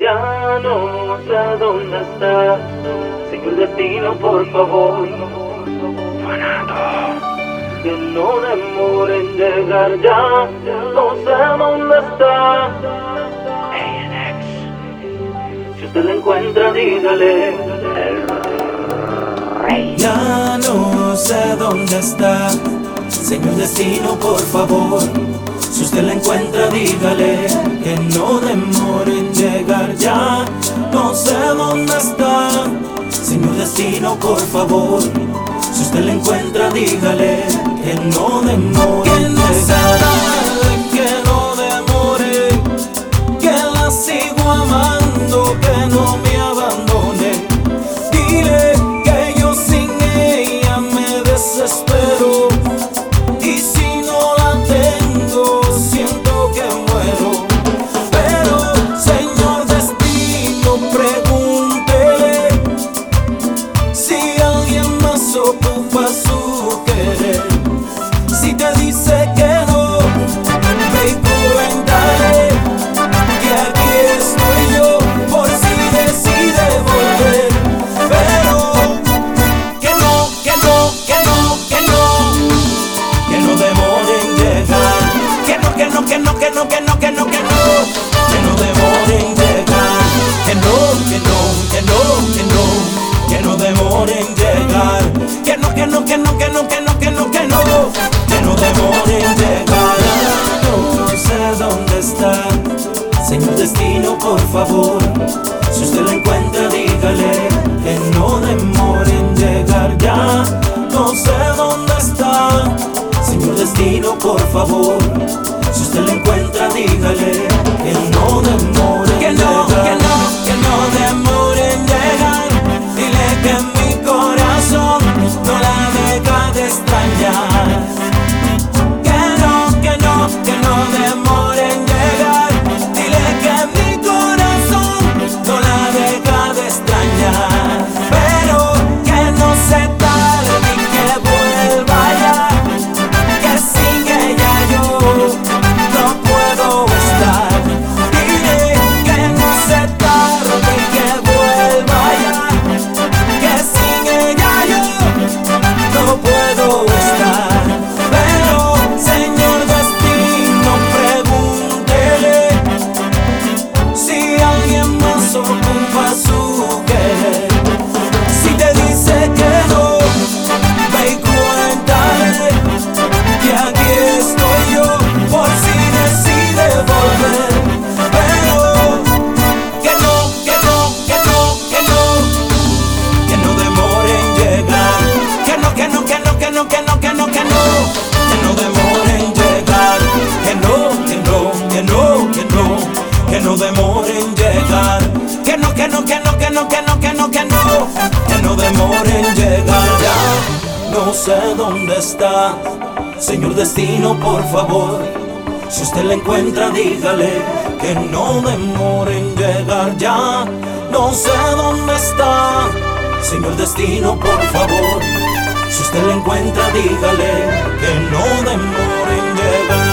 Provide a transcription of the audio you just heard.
Ya no sé dónde está, Señor Destino, por favor. Que no demore en llegar ya, no sé dónde está. Si usted la encuentra, dígale. Ya no sé dónde está, Señor Destino, por favor. Si usted la encuentra, dígale que no demore en llegar ya. No sé dónde está, Señor Destino, por favor. Si usted la encuentra, dígale que no demore en llegar. Que no demore, que la sigo amando, que no me abandone. Dile que yo sin ella me desespero, y si no la tengo siento que muero. Pero Señor Destino, pregúntele si alguien más ocupa su querer. Si te dice que no, ve y cuéntale que aquí estoy yo por si decide volver. Pero que no, que no, que no, que no, que no demore en llegar. Que no, que no, que no, que no, que no, que no, que no demore en llegar. Que no, que no, que no, que no demore en llegar. Que no, que no, que no, que no, que no, que no, que no demore en llegar. No sé dónde está, Señor Destino, por favor. Si usted la encuentra, dígale que no demore en llegar ya. No sé dónde está, Señor Destino, por favor. Si usted la encuentra, dígale que no demore en llegar. Que no demore en llegar. Dile que mi corazón no la deja de extrañar. Que no demore en llegar. Dile que mi corazón no la deja de extrañar. Pero que no se tarde y que vuelva ya, que sin ella yo no puedo estar. Dile que no se tarde y que vuelva ya, que sin ella yo no puedo estar. Pero Señor Destino, pregúntele si alguien más ocupa su querer. Si te dice que no, ve y cuéntale que aquí estoy yo por si decide volver. Pero que no, que no, que no, que no demore en llegar. Que no, que no, que no, que no, que no, que no, que no demore en llegar. Que no, que no, que no, que no demore en llegar. Que no, que no, que no, que no, que no, que no, que no demore en llegar. Ya no sé dónde está, Señor Destino, por favor. Si usted la encuentra, dígale que no demore en llegar ya. No sé dónde está, Señor Destino, por favor. Si usted la encuentra, dígale que no demore en llegar.